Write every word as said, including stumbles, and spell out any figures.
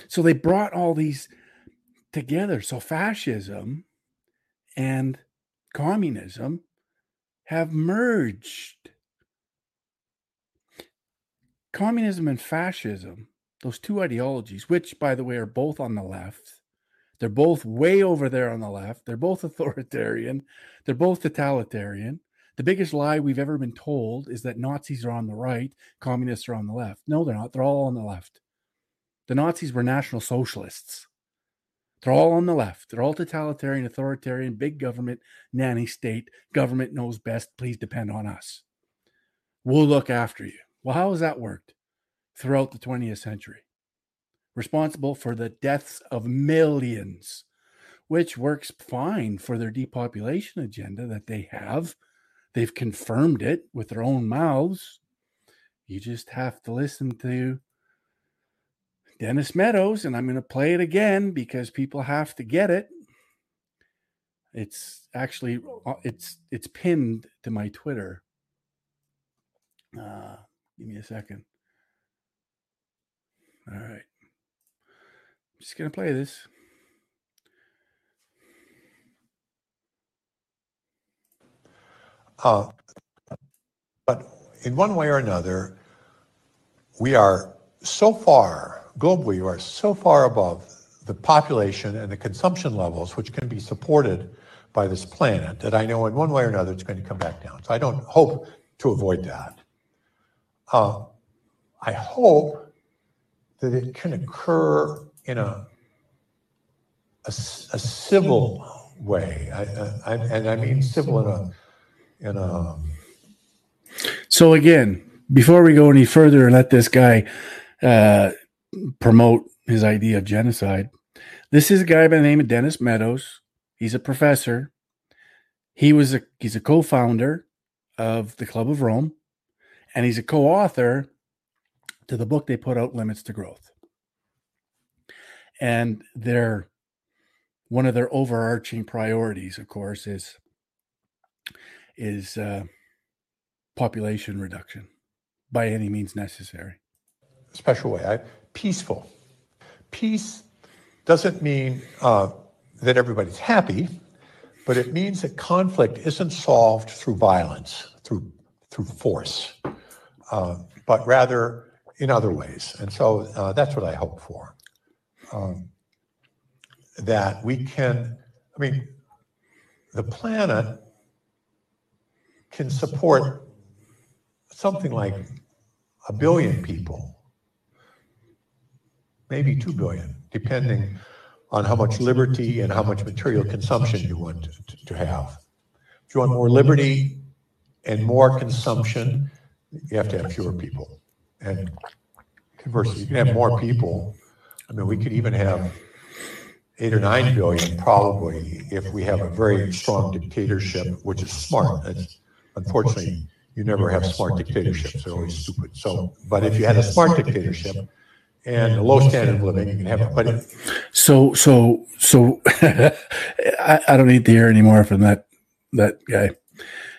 So they brought all these together. So fascism and communism have merged. Communism and fascism, those two ideologies, which, by the way, are both on the left. They're both way over there on the left. They're both authoritarian. They're both totalitarian. The biggest lie we've ever been told is that Nazis are on the right, communists are on the left. No, they're not. They're all on the left. The Nazis were National Socialists. They're all on the left. They're all totalitarian, authoritarian, big government, nanny state. Government knows best. Please depend on us. We'll look after you. Well, how has that worked throughout the twentieth century? Responsible for the deaths of millions, which works fine for their depopulation agenda that they have. They've confirmed it with their own mouths. You just have to listen to Dennis Meadows, and I'm going to play it again because people have to get it. It's actually, it's it's pinned to my Twitter. Uh, give me a second. All right. I'm just going to play this. Uh, but in one way or another, we are so far, globally, we are so far above the population and the consumption levels which can be supported by this planet that I know in one way or another it's going to come back down. So I don't hope to avoid that. Uh, I hope that it can occur in a, a, a civil way, I, I, and I mean civil in a in a. So again, before we go any further and let this guy uh, promote his idea of genocide, this is a guy by the name of Dennis Meadows. He's a professor. He was a he's a co-founder of the Club of Rome, and he's a co-author to the book they put out, Limits to Growth. And their one of their overarching priorities, of course, is is uh, population reduction by any means necessary. Special way, I, peaceful. Peace doesn't mean uh, that everybody's happy, but it means that conflict isn't solved through violence, through through force, uh, but rather in other ways. And so uh, that's what I hope for. Um, that we can, I mean, the planet can support something like a billion people, maybe two billion, depending on how much liberty and how much material consumption you want to, to have. If you want more liberty and more consumption, you have to have fewer people. And conversely, you can have more people. I mean, we could even have eight or nine billion probably if we have a very strong dictatorship, which is smart. It's, unfortunately, you never have smart dictatorships. They're always stupid. So, but if you had a smart dictatorship and a low standard of living, you can have it. But it, so, so, so, I, I don't need to hear anymore from that that guy.